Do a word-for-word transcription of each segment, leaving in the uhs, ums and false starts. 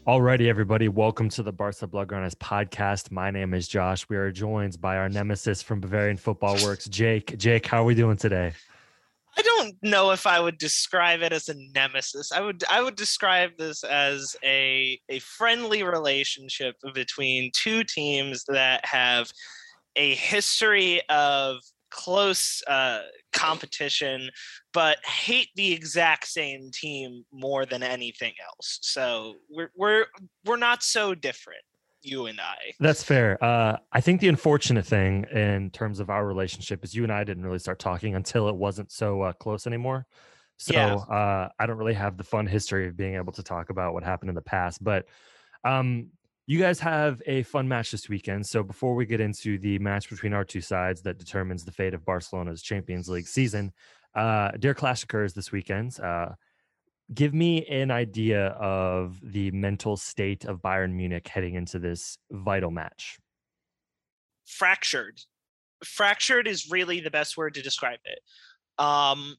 Alrighty, everybody, welcome to the Barca Bloodrunners podcast. My name is Josh. We are joined by our nemesis from Bavarian Football Works, Jake. Jake, how are we doing today? I don't know if I would describe it as a nemesis. I would I would describe this as a a friendly relationship between two teams that have a history of close uh, competition, but hate the exact same team more than anything else. So we're we're we're not so different, you and I. That's fair. Uh, I think the unfortunate thing in terms of our relationship is you and I didn't really start talking until it wasn't so uh, close anymore. So Yeah. uh, I don't really have the fun history of being able to talk about what happened in the past. But um, you guys have a fun match this weekend. So before we get into the match between our two sides that determines the fate of Barcelona's Champions League season, uh, Der Clash occurs this weekend. Uh, give me an idea of the mental state of Bayern Munich heading into this vital match. Fractured. Fractured is really the best word to describe it. Um,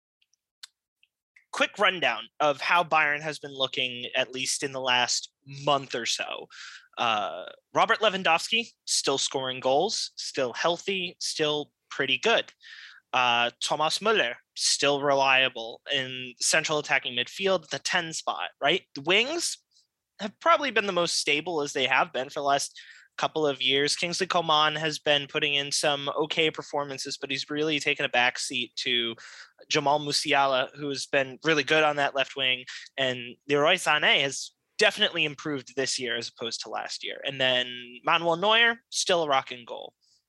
quick rundown of how Bayern has been looking, at least in the last month or so. Uh, Robert Lewandowski still scoring goals, still healthy, still pretty good. Uh, Thomas Müller still reliable in central attacking midfield, the ten spot, right? The wings have probably been the most stable as they have been for the last couple of years. Kingsley Coman has been putting in some okay performances, but he's really taken a backseat to Jamal Musiala, who's been really good on that left wing, and Leroy Sané has definitely improved this year as opposed to last year. And then Manuel Neuer, still a rocking goal.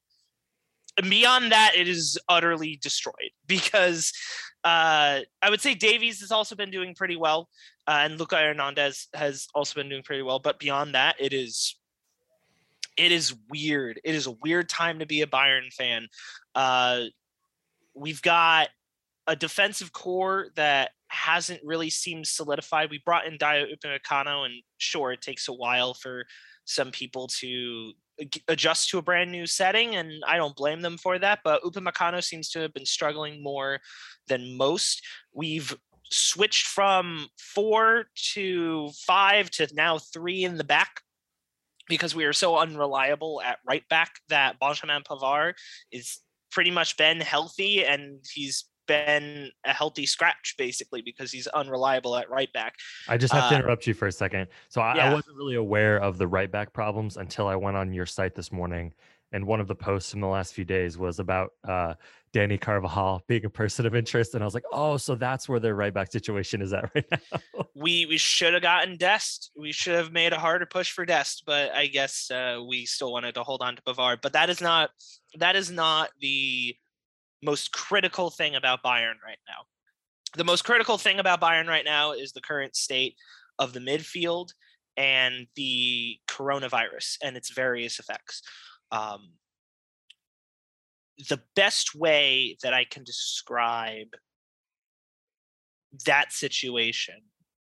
And beyond that, it is utterly destroyed because uh, I would say Davies has also been doing pretty well, uh, and Luca Hernandez has also been doing pretty well. But beyond that, it is it is weird. It is a weird time to be a Bayern fan. Uh, we've got a defensive core that hasn't really seemed solidified. We brought in Dayot Upamecano, and sure, it takes a while for some people to adjust to a brand new setting, and I don't blame them for that, but Upamecano seems to have been struggling more than most. We've switched from four to five to now three in the back because we are so unreliable at right back that Benjamin Pavard is pretty much been healthy, and he's been a healthy scratch basically because he's unreliable at right back. I just have uh, to interrupt you for a second. So I, yeah. I wasn't really aware of the right back problems until I went on your site this morning. And one of the posts from the last few days was about uh, Danny Carvajal being a person of interest. And I was like, oh, so that's where their right back situation is at right now. we we should have gotten Dest. We should have made a harder push for Dest, but I guess uh, we still wanted to hold on to Pavard. But that is not that is not the most critical thing about Bayern right now. The most critical thing about Bayern right now is the current state of the midfield and the coronavirus and its various effects. Um, the best way that I can describe that situation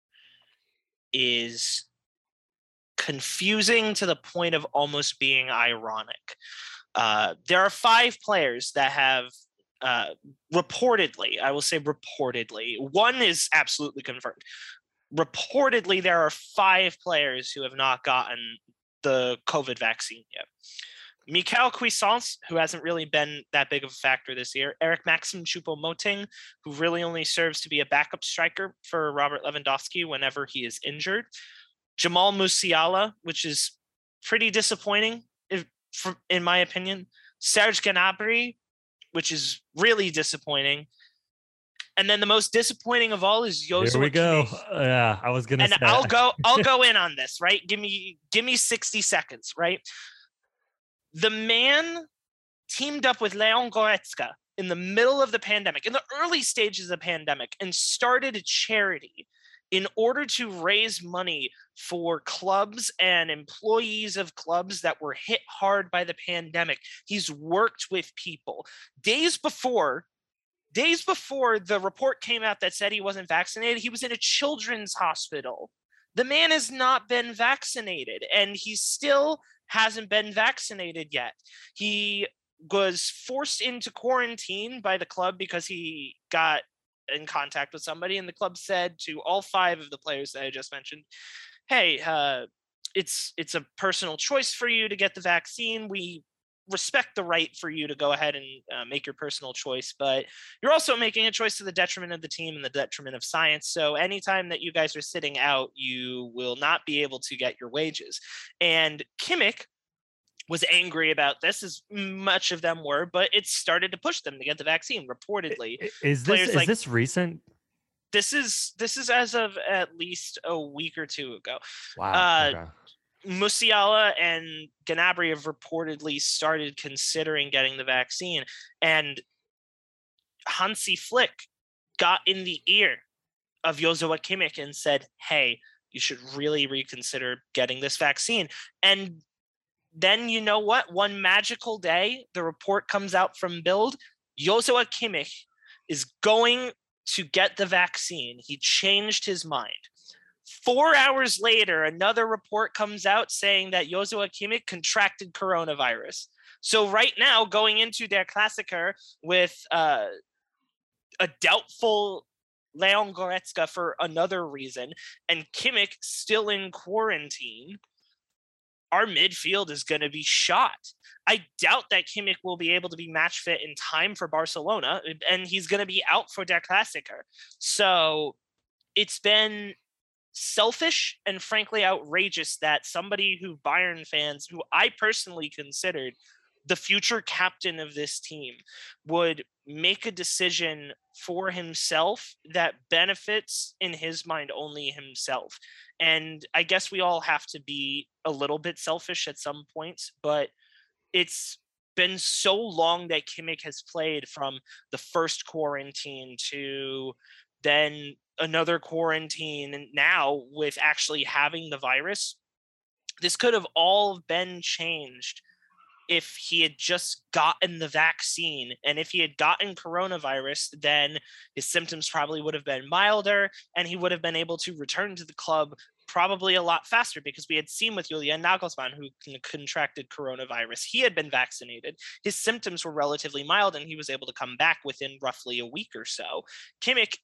is confusing to the point of almost being ironic. Uh, there are five players that have uh, reportedly, I will say reportedly, one is absolutely confirmed. Reportedly, there are five players who have not gotten the COVID vaccine yet. Michael Cuisance, who hasn't really been that big of a factor this year. Eric Maxim Choupo-Moting, who really only serves to be a backup striker for Robert Lewandowski whenever he is injured. Jamal Musiala, which is pretty disappointing, if, for, in my opinion. Serge Gnabry, which is really disappointing. And then the most disappointing of all is Joshua. Here we go. Kimmich. Yeah, I was gonna. And say. I'll go. I'll go in on this. Right? Give me. Give me sixty seconds. Right? The man teamed up with Leon Goretzka in the middle of the pandemic, in the early stages of the pandemic, and started a charity in order to raise money for clubs and employees of clubs that were hit hard by the pandemic. He's worked with people. Days before, days before the report came out that said he wasn't vaccinated, he was in a children's hospital. The man has not been vaccinated, and he still hasn't been vaccinated yet. He was forced into quarantine by the club because he got in contact with somebody, and the club said to all five of the players that I just mentioned, hey, uh, it's it's a personal choice for you to get the vaccine. We respect the right for you to go ahead and uh, make your personal choice, but you're also making a choice to the detriment of the team and the detriment of science. So anytime that you guys are sitting out, you will not be able to get your wages. And Kimmich was angry about this, as much of them were, but it started to push them to get the vaccine. Reportedly, Is this players is like this recent? this is this is as of at least a week or two ago. Wow. Uh, Okay. Musiala and Gnabry have reportedly started considering getting the vaccine, and Hansi Flick got in the ear of Joshua Kimmich and said, "Hey, you should really reconsider getting this vaccine." And then, you know what? One magical day, the report comes out from Bild. Joshua Kimmich is going to get the vaccine. He changed his mind. Four hours later, another report comes out saying that Joshua Kimmich contracted coronavirus. So right now, going into Der Klassiker with uh, a doubtful Leon Goretzka for another reason, and Kimmich still in quarantine, our midfield is going to be shot. I doubt that Kimmich will be able to be match fit in time for Barcelona, and he's going to be out for Der Klassiker. So it's been selfish and frankly outrageous that somebody who Bayern fans, who I personally considered the future captain of this team, would make a decision for himself that benefits, in his mind, only himself. And I guess we all have to be a little bit selfish at some points, but it's been so long that Kimmich has played, from the first quarantine to then another quarantine, and now with actually having the virus. This could have all been changed if he had just gotten the vaccine. And if he had gotten coronavirus, then his symptoms probably would have been milder, and he would have been able to return to the club probably a lot faster, because we had seen with Julian Nagelsmann, who contracted coronavirus, he had been vaccinated. His symptoms were relatively mild, and he was able to come back within roughly a week or so. Kimmich,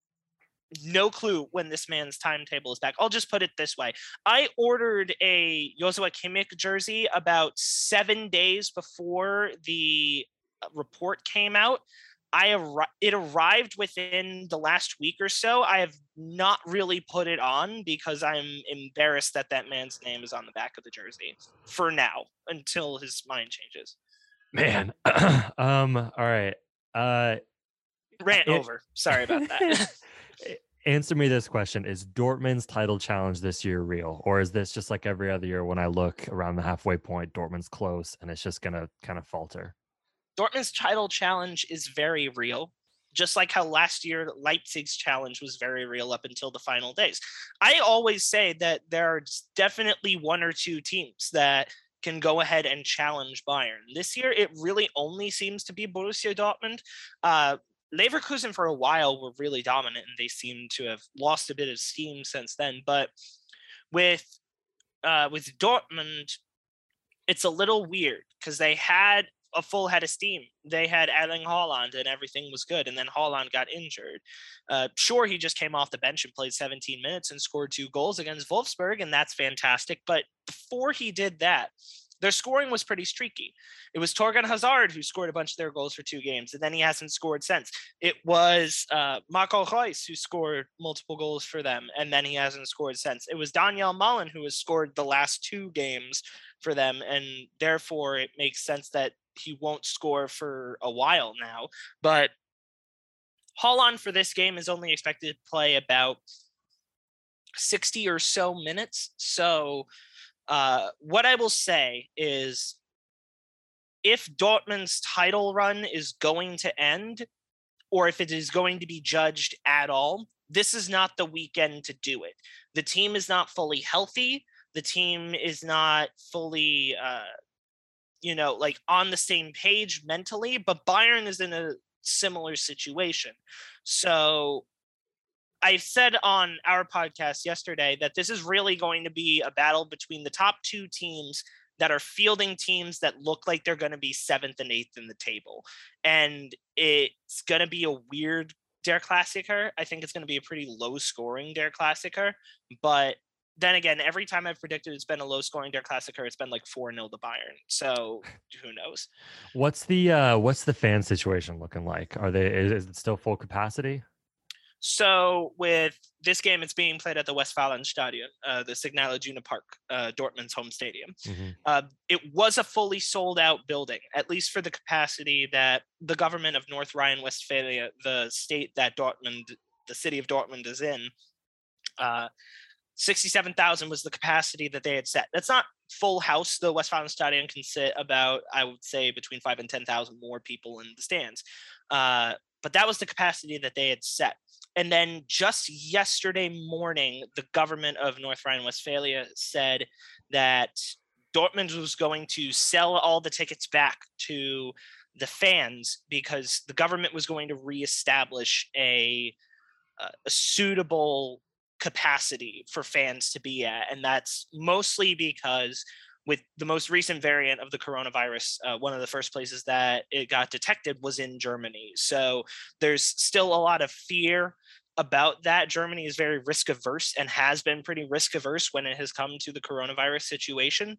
no clue when this man's timetable is back. I'll just put it this way. I ordered a Joshua Kimmich jersey about seven days before the report came out. I ar- it arrived within the last week or so. I have not really put it on because I'm embarrassed that that man's name is on the back of the jersey for now, until his mind changes. Man. um, all right. Uh Rant it, over. Sorry about that. Answer me this question. Is Dortmund's title challenge this year real? Or is this just like every other year, when I look around the halfway point, Dortmund's close and it's just going to kind of falter? Dortmund's title challenge is very real, just like how last year Leipzig's challenge was very real up until the final days. I always say that there are definitely one or two teams that can go ahead and challenge Bayern. This year, it really only seems to be Borussia Dortmund. Uh, Leverkusen for a while were really dominant, and they seem to have lost a bit of steam since then. But with uh, with Dortmund, it's a little weird because they had a full head of steam. They had Erling Haaland and everything was good, and then Haaland got injured. Uh, sure, he just came off the bench and played seventeen minutes and scored two goals against Wolfsburg, and that's fantastic. But before he did that, their scoring was pretty streaky. It was Torgan Hazard who scored a bunch of their goals for two games, and then he hasn't scored since. It was uh, Marco Reus who scored multiple goals for them, and then he hasn't scored since. It was Daniel Malen who has scored the last two games for them, and therefore it makes sense that he won't score for a while now. But Haaland for this game is only expected to play about sixty or so minutes. So uh, what I will say is, if Dortmund's title run is going to end, or if it is going to be judged at all, this is not the weekend to do it. The team is not fully healthy. The team is not fully, uh, you know, like on the same page mentally, but Bayern is in a similar situation. So I said on our podcast yesterday that this is really going to be a battle between the top two teams that are fielding teams that look like they're going to be seventh and eighth in the table. And it's going to be a weird Der Klassiker. I think it's going to be a pretty low scoring Der Klassiker, but then again, every time I've predicted it's been a low scoring Der Klassiker, it's been like four nil to Bayern. So who knows? What's the uh, what's the fan situation looking like? Are they is, is it still full capacity? So with this game, it's being played at the Westfalenstadion, uh, the Signal Iduna Park, uh, Dortmund's home stadium. Mm-hmm. Uh, it was a fully sold out building, at least for the capacity that the government of North Rhine-Westphalia, the state that Dortmund, the city of Dortmund is in, uh, sixty-seven thousand was the capacity that they had set. That's not full house. The Westfalenstadion can sit about, I would say, between five and ten thousand more people in the stands. Uh, but that was the capacity that they had set. And then just yesterday morning, the government of North Rhine-Westphalia said that Dortmund was going to sell all the tickets back to the fans because the government was going to reestablish a, a suitable capacity for fans to be at. And that's mostly because with the most recent variant of the coronavirus, uh, one of the first places that it got detected was in Germany. So there's still a lot of fear about that. Germany is very risk averse and has been pretty risk averse when it has come to the coronavirus situation.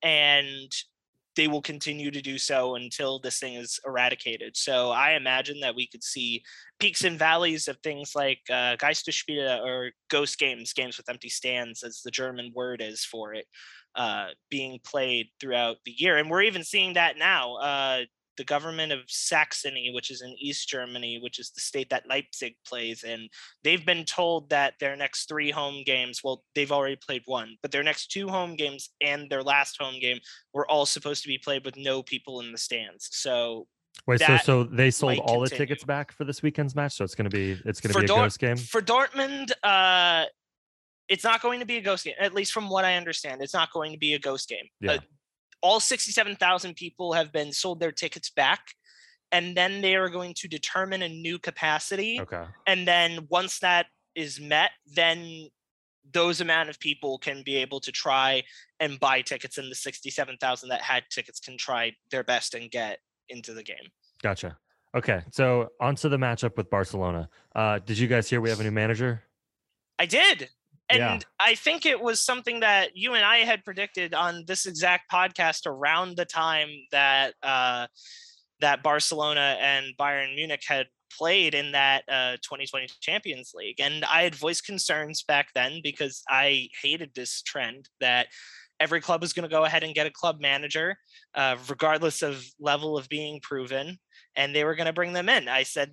And they will continue to do so until this thing is eradicated. So I imagine that we could see peaks and valleys of things like uh, Geisterspiele or ghost games, games with empty stands, as the German word is for it, uh, being played throughout the year. And we're even seeing that now. Uh, the government of Saxony, which is in East Germany, which is the state that Leipzig plays in, they've been told that their next three home games, well, they've already played one, but their next two home games and their last home game were all supposed to be played with no people in the stands. So wait, so so they sold might all the continue. tickets back for this weekend's match, so it's gonna be it's gonna For be a Dort- ghost game for Dortmund. Uh, it's not going to be a ghost game, at least from what I understand. It's not going to be a ghost game. Yeah. Uh, all sixty-seven thousand people have been sold their tickets back, and then they are going to determine a new capacity. Okay. And then once that is met, then those amount of people can be able to try and buy tickets, and the sixty-seven thousand that had tickets can try their best and get into the game. Gotcha. Okay, so on to the matchup with Barcelona. Uh, did you guys hear we have a new manager? I did. And Yeah. I think it was something that you and I had predicted on this exact podcast around the time that uh, that Barcelona and Bayern Munich had played in that uh, twenty twenty Champions League. And I had voiced concerns back then because I hated this trend that every club was going to go ahead and get a club manager, uh, regardless of level of being proven, and they were going to bring them in. I said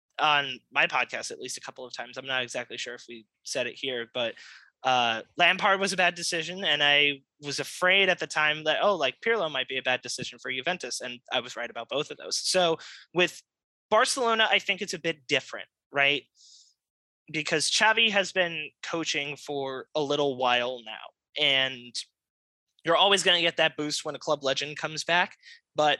on my podcast at least a couple of times, I'm not exactly sure if we said it here, but uh, Lampard was a bad decision, and I was afraid at the time that, oh, like Pirlo might be a bad decision for Juventus, and I was right about both of those. So with Barcelona, I think it's a bit different, right? Because Xavi has been coaching for a little while now, and you're always going to get that boost when a club legend comes back, but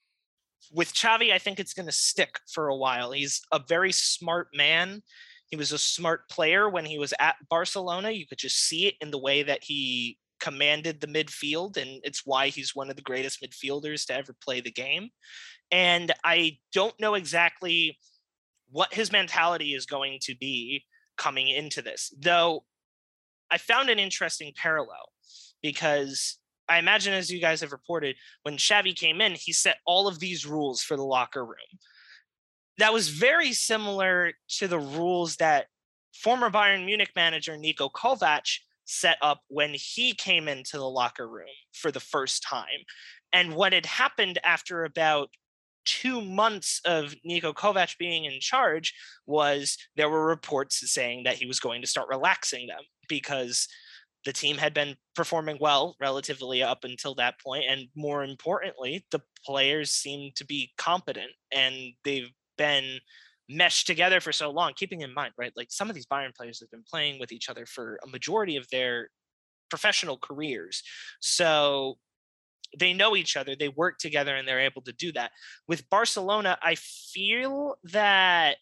with Xavi, I think it's going to stick for a while. He's a very smart man. He was a smart player when he was at Barcelona. You could just see it in the way that he commanded the midfield, and it's why he's one of the greatest midfielders to ever play the game. And I don't know exactly what his mentality is going to be coming into this, though I found an interesting parallel because I imagine, as you guys have reported, when Xavi came in, he set all of these rules for the locker room. That was very similar to the rules that former Bayern Munich manager Niko Kovac set up when he came into the locker room for the first time. And what had happened after about two months of Niko Kovac being in charge was there were reports saying that he was going to start relaxing them because the team had been performing well relatively up until that point. And more importantly, the players seemed to be competent, and they've been meshed together for so long, keeping in mind, right? Like some of these Bayern players have been playing with each other for a majority of their professional careers. So they know each other, they work together, and they're able to do that. With Barcelona, I feel that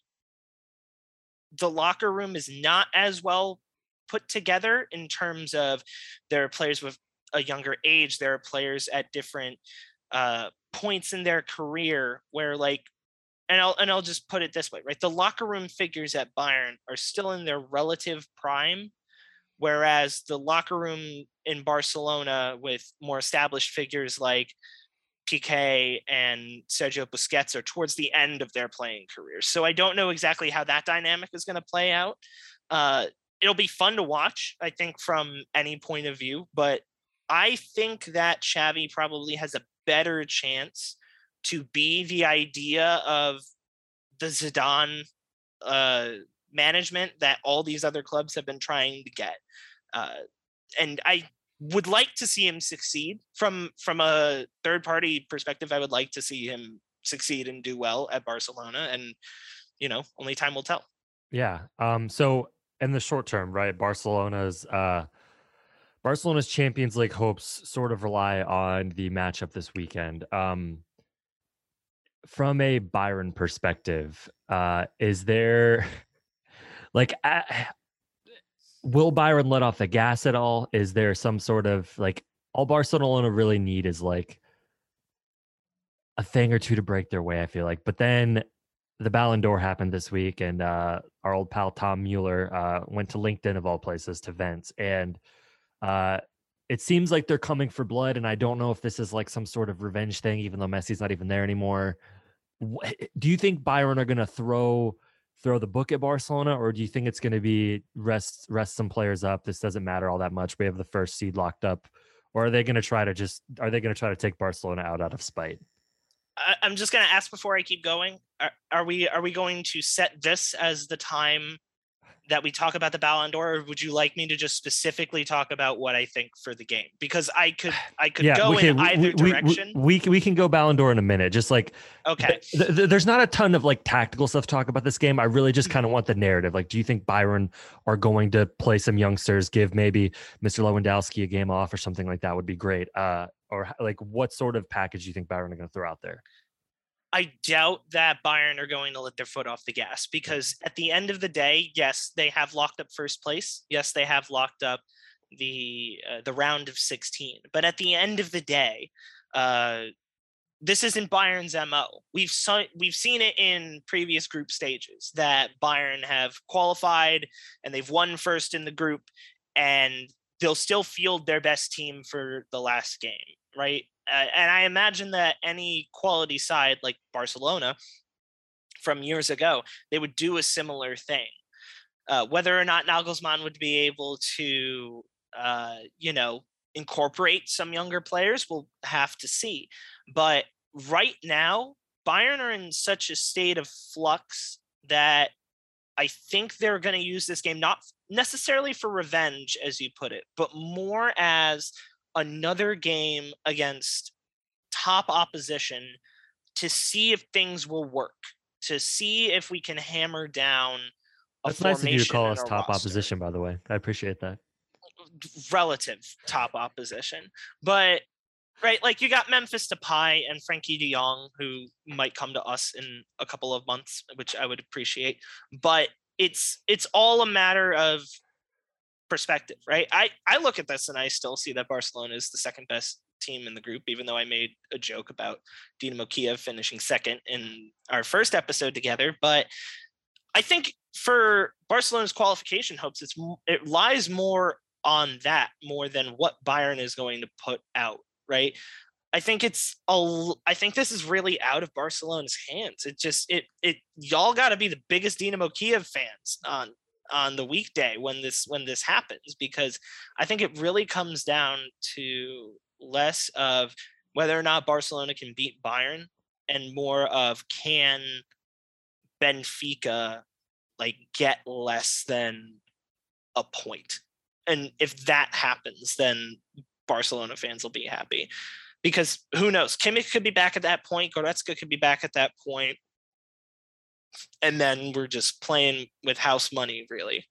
the locker room is not as well put together in terms of there are players with a younger age. There are players at different uh, points in their career where, like, and I'll and I'll just put it this way, right? The locker room figures at Bayern are still in their relative prime, Whereas the locker room in Barcelona with more established figures like Piqué and Sergio Busquets are towards the end of their playing careers. So I don't know exactly how that dynamic is going to play out. Uh, it'll be fun to watch, I think, from any point of view, but I think that Xavi probably has a better chance to be the idea of the Zidane uh, management that all these other clubs have been trying to get. Uh, and I would like to see him succeed from from a third party perspective. I would like to see him succeed and do well at Barcelona, and you know, only time will tell. Yeah. Um. So in the short term, right, Barcelona's uh, Barcelona's Champions League hopes sort of rely on the matchup this weekend. Um. From a Bayern perspective, uh, is there like uh, will Bayern let off the gas at all? Is there some sort of like all Barcelona really need is like a thing or two to break their way, I feel like. But then the Ballon d'Or happened this week, and uh, our old pal Tom Mueller uh, went to LinkedIn of all places to vent, and uh, it seems like they're coming for blood. And I don't know if this is like some sort of revenge thing, even though Messi's not even there anymore. Do you think Bayern are going to throw throw the book at Barcelona, or do you think it's going to be rest rest some players up? This doesn't matter all that much. We have the first seed locked up, or are they going to try to just are they going to try to take Barcelona out out of spite? I, I'm just going to ask before I keep going. Are, are we are we going to set this as the time that we talk about the Ballon d'Or, or would you like me to just specifically talk about what I think for the game? Because I could I could yeah, go okay, in either we, direction. We, we we can go Ballon d'Or in a minute. Just like okay, th- th- there's not a ton of like tactical stuff to talk about this game. I really just kind of want the narrative. Like, do you think Bayern are going to play some youngsters, give maybe Mister Lewandowski a game off or something like that? Would be great. Uh, or like, what sort of package do you think Bayern are going to throw out there? I doubt that Bayern are going to let their foot off the gas, because at the end of the day, yes, they have locked up first place. Yes, they have locked up the uh, the round of sixteen. But at the end of the day, uh, this isn't Bayern's M O. We've so, we've seen it in previous group stages that Bayern have qualified and they've won first in the group, and they'll still field their best team for the last game, right? Uh, and I imagine that any quality side like Barcelona from years ago, they would do a similar thing. Uh, whether or not Nagelsmann would be able to, uh, you know, incorporate some younger players, we'll have to see. But right now, Bayern are in such a state of flux that I think they're going to use this game not necessarily for revenge, as you put it, but more as another game against top opposition to see if things will work, to see if we can hammer down a That's nice of you to call us top roster. opposition, by the way. I appreciate that. Relative top opposition. But, right, like you got Memphis Depay and Frankie de Jong, who might come to us in a couple of months, which I would appreciate. But it's it's all a matter of perspective, right? I, I look at this and I still see that Barcelona is the second best team in the group, even though I made a joke about Dynamo Kiev finishing second in our first episode together. But I think for Barcelona's qualification hopes, it's it lies more on that more than what Bayern is going to put out, right? I think it's a, I think this is really out of Barcelona's hands. It just it it y'all got to be the biggest Dynamo Kiev fans on on the weekday when this when this happens, because I think it really comes down to less of whether or not Barcelona can beat Bayern and more of can Benfica like get less than a point. And if that happens, then Barcelona fans will be happy, because who knows? Kimmich could be back at that point. Goretzka could be back at that point. And then we're just playing with house money, really.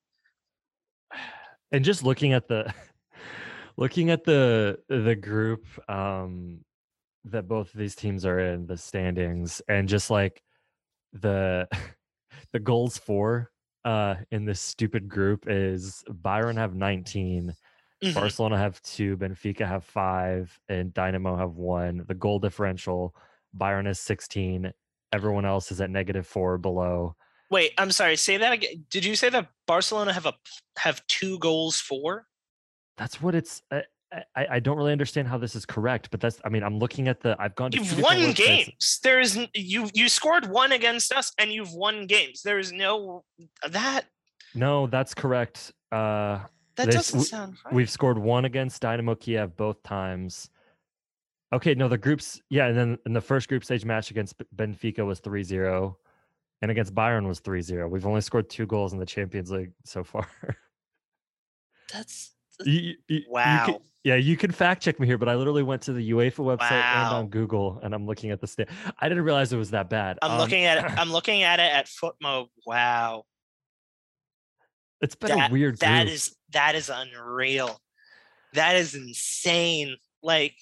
And just looking at the looking at the the group um, that both of these teams are in, the standings, and just like the the goals for uh, in this stupid group is Bayern have nineteen, mm-hmm. Barcelona have two, Benfica have five, and Dynamo have one. The goal differential, Bayern is sixteen. Everyone else is at negative four below. Wait, I'm sorry. Say that again. Did you say that Barcelona have a have two goals for? That's what it's. I, I, I don't really understand how this is correct, but that's. I mean, I'm looking at the. I've gone to. You've two won different websites. games. There's you you scored one against us, and you've won games. There's no that. No, that's correct. Uh, that this, doesn't sound right. We've scored one against Dynamo Kiev both times. Okay, no, the groups. Yeah, and then in the first group stage match against Benfica was three zero. And against Bayern was three zero. We've only scored two goals in the Champions League so far. That's, that's you, you, wow. You can, yeah, you can fact check me here, but I literally went to the UEFA website wow. and on Google, and I'm looking at the stat. I didn't realize it was that bad. I'm um, looking at it. I'm looking at it at Footmo. Wow, it's been that, a weird. That group. is that is unreal. That is insane. Like,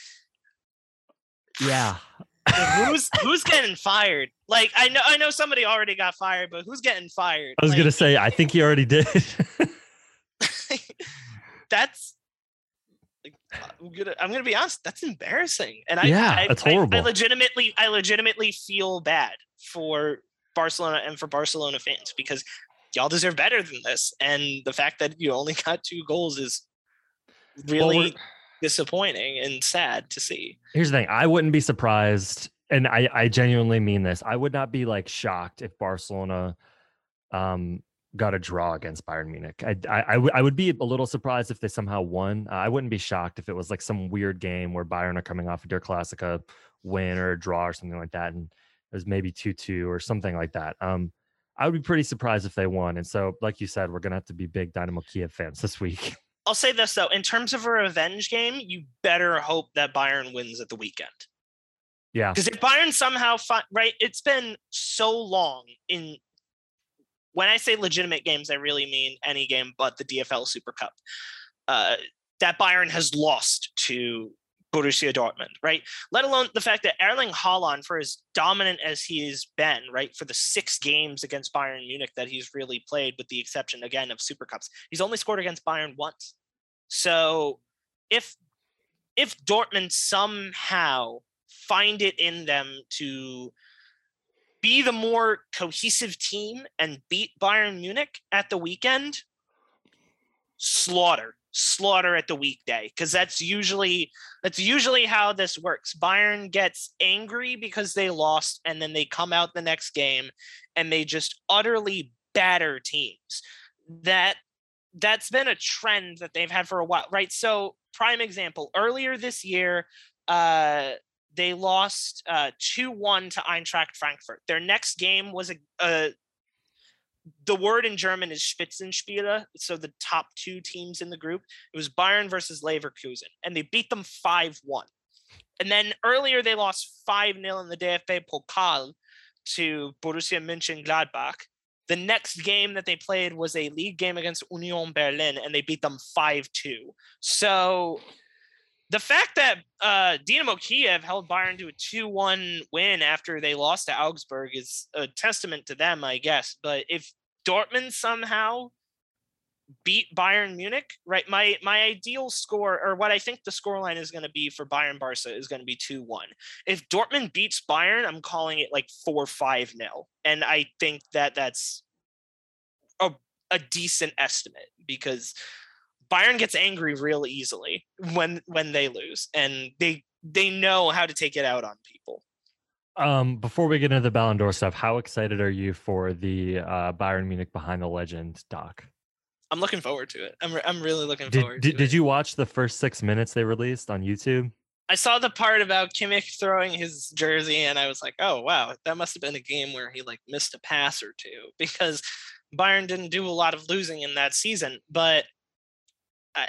yeah. who's who's getting fired? Like, I know I know somebody already got fired, but who's getting fired? I was like, gonna say, I think he already did. That's like, I'm gonna I'm gonna be honest. That's embarrassing, and I yeah, I, that's horrible. I, I legitimately I legitimately feel bad for Barcelona and for Barcelona fans because y'all deserve better than this, and the fact that you only got two goals is really well, disappointing and sad to see. Here's the thing: I wouldn't be surprised, and I I genuinely mean this. I would not be like shocked if Barcelona um got a draw against Bayern Munich. I, I, I, w- I would be a little surprised if they somehow won. Uh, I wouldn't be shocked if it was like some weird game where Bayern are coming off a Der Klassiker win or a draw or something like that, and it was maybe two two or something like that. Um, I would be pretty surprised if they won. And so, like you said, we're going to have to be big Dynamo Kiev fans this week. I'll say this, though. In terms of a revenge game, you better hope that Bayern wins at the weekend. Yeah. Because if Bayern somehow, fi- right, it's been so long in, when I say legitimate games, I really mean any game but the D F L Super Cup, uh, that Bayern has lost to Borussia Dortmund, right? Let alone the fact that Erling Haaland, for as dominant as he's been, right, for the six games against Bayern Munich that he's really played, with the exception, again, of Super Cups, he's only scored against Bayern once. So if if Dortmund somehow find it in them to be the more cohesive team and beat Bayern Munich at the weekend, slaughter, slaughter at the weekday, because that's usually that's usually how this works. Bayern gets angry because they lost, and then they come out the next game and they just utterly batter teams. That that's been a trend that they've had for a while, right? So, prime example, earlier this year, uh, they lost uh, two one to Eintracht Frankfurt. Their next game was a, a the word in German is Spitzenspiele, so the top two teams in the group. It was Bayern versus Leverkusen, and they beat them five one. And then earlier they lost five nil in the D F B Pokal to Borussia Mönchengladbach. The next game that they played was a league game against Union Berlin, and they beat them five two. So the fact that uh, Dynamo Kiev held Bayern to a two one win after they lost to Augsburg is a testament to them, I guess. But if Dortmund somehow beat Bayern Munich, right, my my ideal score, or what I think the scoreline is going to be for Bayern Barca, is going to be two one. If Dortmund beats Bayern, I'm calling it like four five nil. And I think that that's a, a decent estimate, because Bayern gets angry real easily when when they lose, and they they know how to take it out on people. Um, before we get into the Ballon d'Or stuff, how excited are you for the uh, Bayern Munich Behind the Legend doc? I'm looking forward to it. I'm re- I'm really looking did, forward did, to did it. Did you watch the first six minutes they released on YouTube? I saw the part about Kimmich throwing his jersey, and I was like, oh, wow, that must have been a game where he like missed a pass or two, because Bayern didn't do a lot of losing in that season. But I,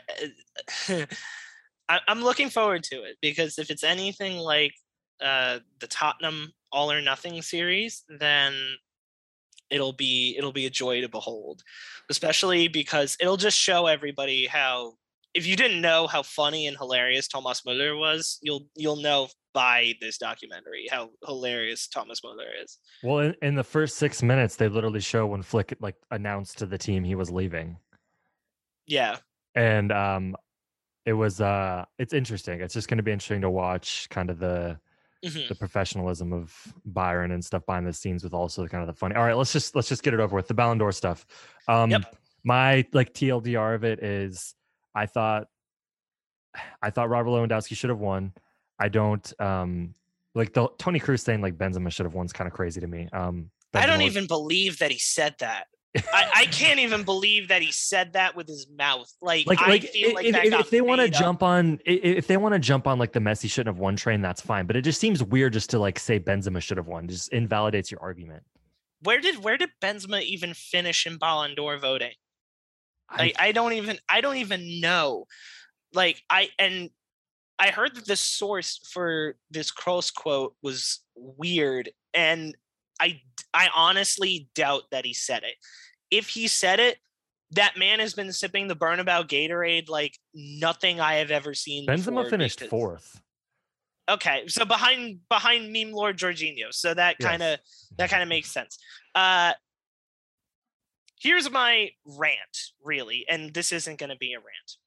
I'm looking forward to it, because if it's anything like uh, the Tottenham All or Nothing series, then it'll be it'll be a joy to behold, especially because it'll just show everybody how, if you didn't know how funny and hilarious Thomas Müller was, you'll you'll know by this documentary how hilarious Thomas Müller is. Well, in, in the first six minutes, they literally show when Flick like announced to the team he was leaving. Yeah. And um, it was uh, it's interesting. It's just going to be interesting to watch kind of the Mhm. the professionalism of Bayern and stuff behind the scenes with also kind of the funny. All right, let's just let's just get it over with. The Ballon d'Or stuff. Um, Yep. my like T L D R of it is I thought I thought Robert Lewandowski should have won. I don't um like the Tony Cruz saying like Benzema should have won is kind of crazy to me. Um, I don't Benzema was, even believe that he said that. I, I can't even believe that he said that with his mouth. Like, like I like feel like if, that if, got if they want to made up. jump on i- if they want to jump on like the Messi shouldn't have won train, that's fine. But it just seems weird just to like say Benzema should have won. It just invalidates your argument. Where did where did Benzema even finish in Ballon d'Or voting? I, Like, I don't even I don't even know. Like, I and I heard that the source for this Kroos quote was weird, and I I honestly doubt that he said it. If he said it, that man has been sipping the Bernabeu Gatorade like nothing I have ever seen Benzema before. finished because- fourth. Okay, so behind behind meme lord Jorginho, so that kind of Yes. that kind of makes sense. Uh, here's my rant, really, and this isn't going to be a rant.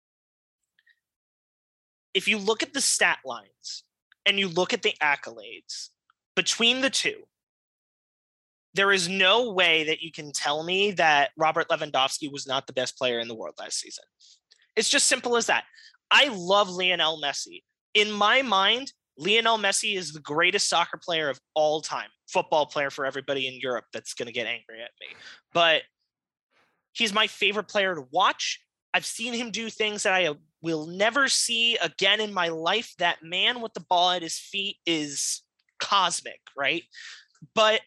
If you look at the stat lines and you look at the accolades between the two, there is no way that you can tell me that Robert Lewandowski was not the best player in the world last season. It's just simple as that. I love Lionel Messi. In my mind, Lionel Messi is the greatest soccer player of all time. Football player for everybody in Europe that's going to get angry at me. But he's my favorite player to watch. I've seen him do things that I will never see again in my life. That man with the ball at his feet is cosmic, right? But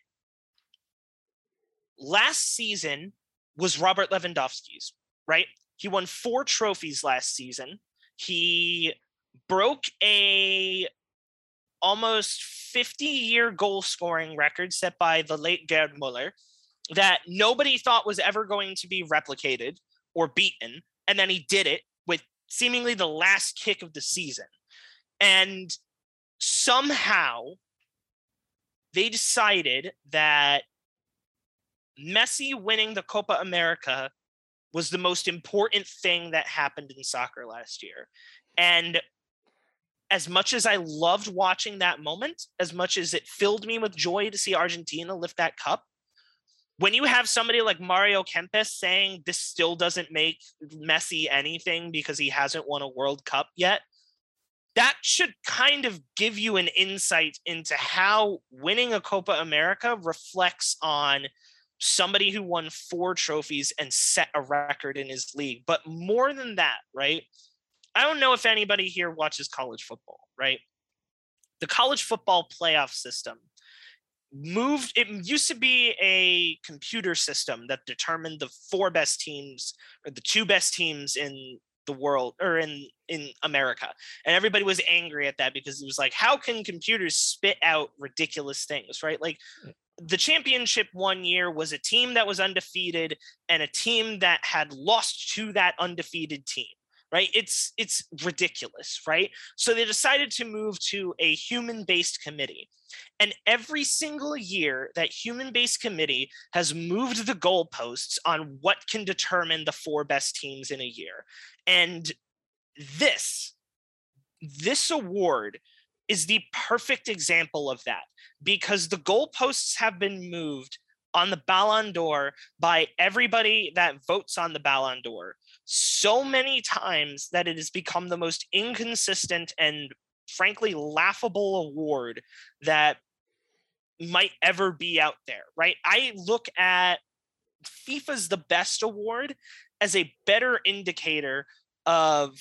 last season was Robert Lewandowski's, right? He won four trophies last season. He broke a almost fifty-year goal scoring record set by the late Gerd Muller that nobody thought was ever going to be replicated or beaten. And then he did it with seemingly the last kick of the season. And somehow they decided that Messi winning the Copa America was the most important thing that happened in soccer last year. And as much as I loved watching that moment, as much as it filled me with joy to see Argentina lift that cup, when you have somebody like Mario Kempes saying this still doesn't make Messi anything because he hasn't won a World Cup yet, that should kind of give you an insight into how winning a Copa America reflects on somebody who won four trophies and set a record in his league. But more than that, right? I don't know if anybody here watches college football, right? The college football playoff system moved. It used to be a computer system that determined the four best teams or the two best teams in the world or in, in America. And everybody was angry at that because it was like, how can computers spit out ridiculous things, right? Like, the championship one year was a team that was undefeated and a team that had lost to that undefeated team, right? It's it's ridiculous, right? So they decided to move to a human-based committee. And every single year, that human-based committee has moved the goalposts on what can determine the four best teams in a year. And this, this award is the perfect example of that, because the goalposts have been moved on the Ballon d'Or by everybody that votes on the Ballon d'Or so many times that it has become the most inconsistent and frankly laughable award that might ever be out there, right? I look at FIFA's The Best Award as a better indicator of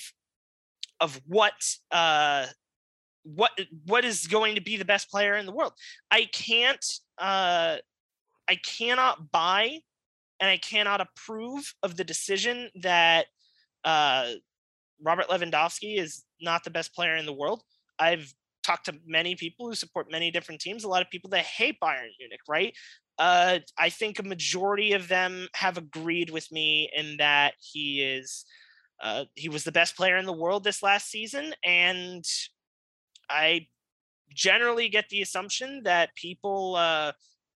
of what uh what what is going to be the best player in the world. I can't uh I cannot buy and I cannot approve of the decision that uh Robert Lewandowski is not the best player in the world. I've talked to many people who support many different teams, a lot of people that hate Bayern Munich, right? Uh, I think a majority of them have agreed with me in that he is uh, he was the best player in the world this last season, and I generally get the assumption that people uh,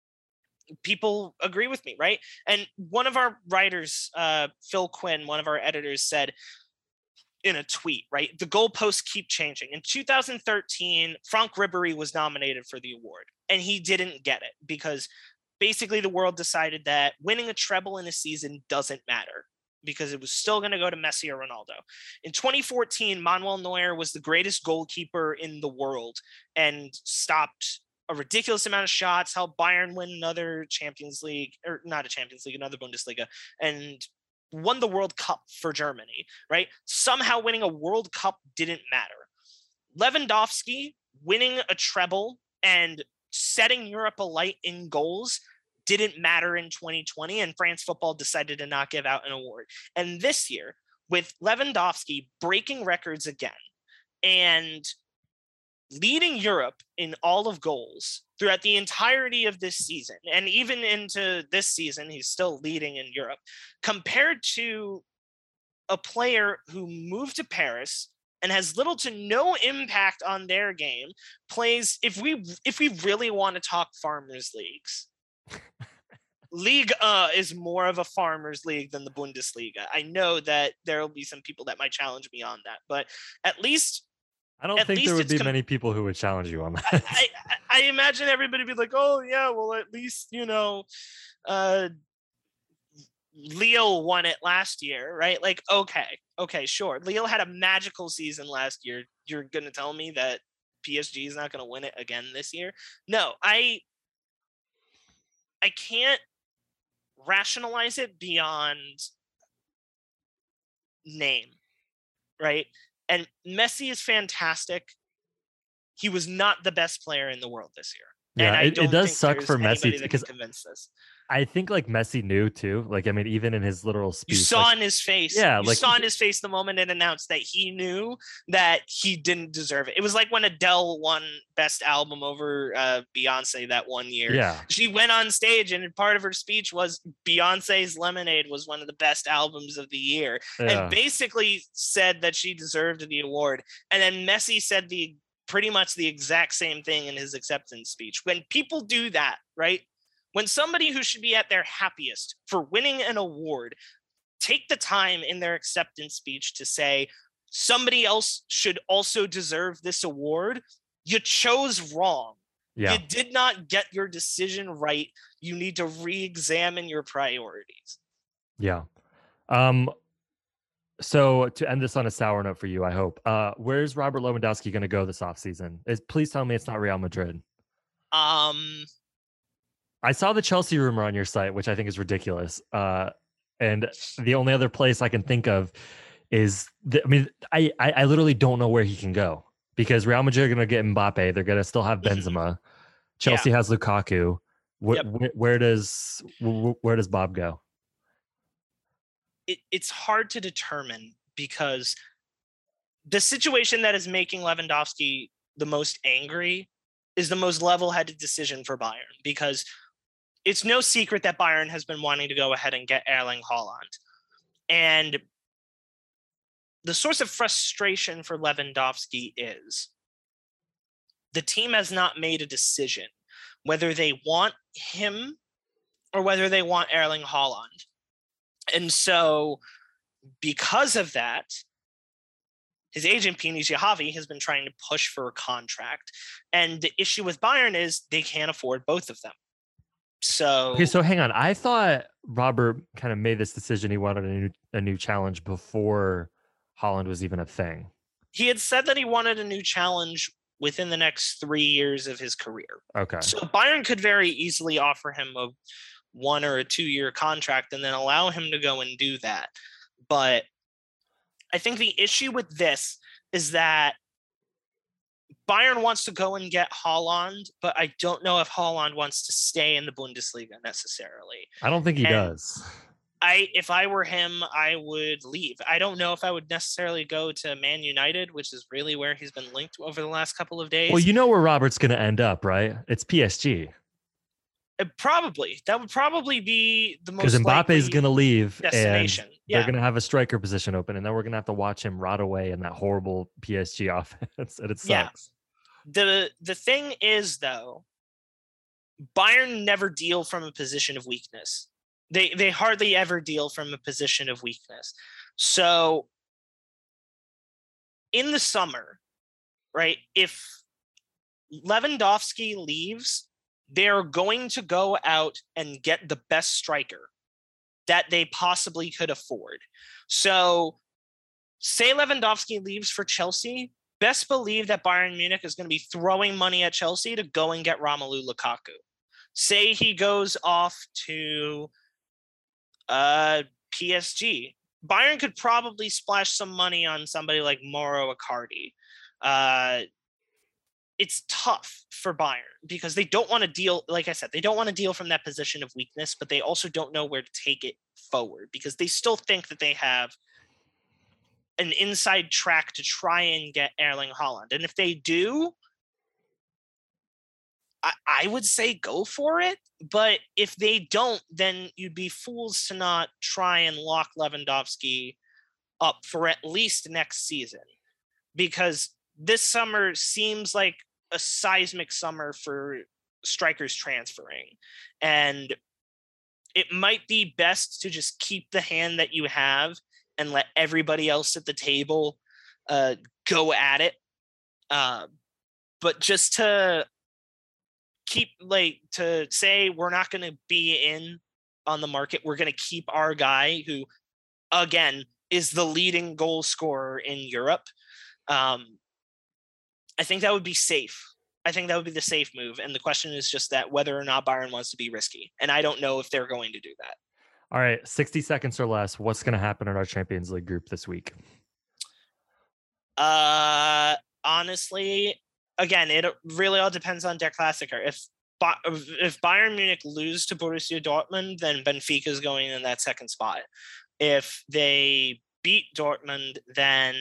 people agree with me, right? And one of our writers, uh, Phil Quinn, one of our editors, said, in a tweet, right? The goalposts keep changing. In two thousand thirteen, Franck Ribéry was nominated for the award, and he didn't get it because basically the world decided that winning a treble in a season doesn't matter because it was still going to go to Messi or Ronaldo. In twenty fourteen, Manuel Neuer was the greatest goalkeeper in the world and stopped a ridiculous amount of shots, helped Bayern win another Champions League, or not a Champions League, another Bundesliga, and won the World Cup for Germany, right? Somehow winning a World Cup didn't matter. Lewandowski winning a treble and setting Europe alight in goals didn't matter in twenty twenty, and France football decided to not give out an award. And this year, with Lewandowski breaking records again and leading Europe in all of goals throughout the entirety of this season, and even into this season, he's still leading in Europe, compared to a player who moved to Paris and has little to no impact on their game, plays, if we if we really want to talk farmers leagues, Ligue one is more of a farmers league than the Bundesliga. I know that there will be some people that might challenge me on that, but at least I don't At think least there would it's be com- many people who would challenge you on that. I, I, I imagine everybody would be like, oh yeah, well at least, you know, uh, Lille won it last year, right? Like, okay, okay, sure. Lille had a magical season last year. You're going to tell me that P S G is not going to win it again this year? No, I, I can't rationalize it beyond name, right? And Messi is fantastic. He was not the best player in the world this year. Yeah, and I it, don't it does think suck there's for Messi anybody that because can convince this. I think like Messi knew too. Like, I mean, even in his little speech, You saw like, in his face. Yeah, you like- saw in his face the moment it announced that he knew that he didn't deserve it. It was like when Adele won Best Album over uh, Beyonce that one year. yeah, She went on stage and part of her speech was Beyonce's Lemonade was one of the best albums of the year, yeah, and basically said that she deserved the award. And then Messi said the pretty much the exact same thing in his acceptance speech. When people do that, right? When somebody who should be at their happiest for winning an award take the time in their acceptance speech to say somebody else should also deserve this award, you chose wrong. yeah. You did not get your decision right. You need to re-examine your priorities. Yeah. Um, so to end this on a sour note for you, I hope. Uh, where's Robert Lewandowski going to go this offseason? Is please tell me it's not Real Madrid. Um, I saw the Chelsea rumor on your site, which I think is ridiculous. Uh, and the only other place I can think of is, the, I mean, I, I I literally don't know where he can go because Real Madrid are going to get Mbappe. They're going to still have Benzema. Chelsea has Lukaku. Where, Yep. where, where does where, where does Bob go? it, it's hard to determine because the situation that is making Lewandowski the most angry is the most level-headed decision for Bayern, because it's no secret that Bayern has been wanting to go ahead and get Erling Haaland. And the source of frustration for Lewandowski is the team has not made a decision whether they want him or whether they want Erling Haaland. And so because of that, his agent, Pini Zahavi, has been trying to push for a contract. And the issue with Bayern is they can't afford both of them. So, Okay, so hang on. I thought Robert kind of made this decision. He wanted a new, a new challenge before Haaland was even a thing. he had said that he wanted a new challenge within the next three years of his career. Okay. So Bayern could very easily offer him a one or a two-year contract and then allow him to go and do that. But I think the issue with this is that Bayern wants to go and get Haaland, but I don't know if Haaland wants to stay in the Bundesliga necessarily. I don't think he And does. I, if I were him, I would leave. I don't know if I would necessarily go to Man United, which is really where he's been linked over the last couple of days. Well, you know where Robert's going to end up, right? It's P S G. Uh, probably. That would probably be the most Because Mbappe is likely going to leave and destination. they're Yeah. going to have a striker position open, and then we're going to have to watch him rot away in that horrible P S G offense, and it sucks. Yeah. The the thing is, though, Bayern never deal from a position of weakness. They they hardly ever deal from a position of weakness. So in the summer, right? If Lewandowski leaves, they're going to go out and get the best striker that they possibly could afford. So say Lewandowski leaves for Chelsea, best believe that Bayern Munich is going to be throwing money at Chelsea to go and get Romelu Lukaku. Say he goes off to uh, P S G. Bayern could probably splash some money on somebody like Mauro Icardi. Uh, it's tough for Bayern because they don't want to deal, like I said, they don't want to deal from that position of weakness, but they also don't know where to take it forward because they still think that they have an inside track to try and get Erling Haaland. And if they do, I, I would say go for it. But if they don't, then you'd be fools to not try and lock Lewandowski up for at least next season, because this summer seems like a seismic summer for strikers transferring. And it might be best to just keep the hand that you have and let everybody else at the table uh, go at it. Uh, but just to keep, like, to say we're not going to be in on the market, we're going to keep our guy who, again, is the leading goal scorer in Europe. Um, I think that would be safe. I think that would be the safe move. And the question is just that whether or not Bayern wants to be risky. And I don't know if they're going to do that. All right, sixty seconds or less. What's going to happen in our Champions League group this week? Uh, honestly, again, it really all depends on Der Klassiker. If if Bayern Munich lose to Borussia Dortmund, then Benfica is going in that second spot. If they beat Dortmund, then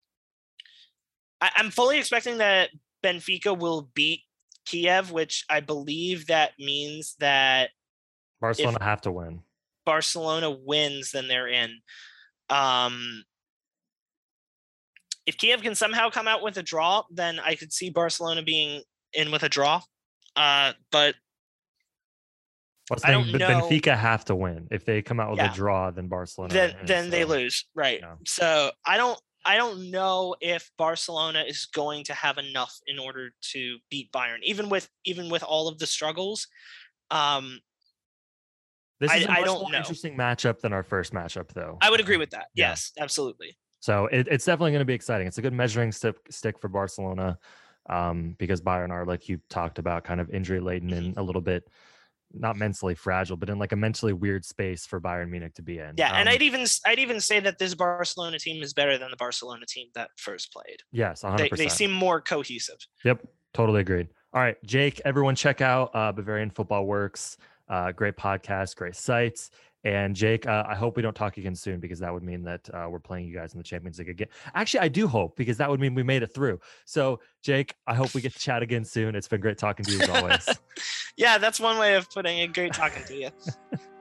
I, I'm fully expecting that Benfica will beat Kiev, which I believe that means that Barcelona have to win. Barcelona wins, then they're in. Um, if Kiev can somehow come out with a draw, then I could see Barcelona being in with a draw. Uh, but I, I don't know. Benfica have to win. If they come out with yeah. a draw, then Barcelona. Then is, then so, they lose, right? Yeah. So I don't I don't know if Barcelona is going to have enough in order to beat Bayern, even with even with all of the struggles. Um, This is I, a much I don't more know. interesting matchup than our first matchup, though. I would agree with that. Yeah. Yes, absolutely. So it, it's definitely going to be exciting. It's a good measuring stick, stick for Barcelona um, because Bayern are, like you talked about, kind of injury laden Mm-hmm. and a little bit not mentally fragile, but in like a mentally weird space for Bayern Munich to be in. Yeah, um, and I'd even I'd even say that this Barcelona team is better than the Barcelona team that first played. Yes, one hundred percent. They, they seem more cohesive. Yep, totally agreed. All right, Jake, everyone check out uh, Bavarian Football Works. Uh, great podcast, great sites. And Jake, uh, I hope we don't talk again soon, because that would mean that uh, we're playing you guys in the Champions League again. Actually, I do hope, because that would mean we made it through. So, Jake, I hope we get to chat again soon. It's been great talking to you as always. Yeah, that's one way of putting it. Great talking to you.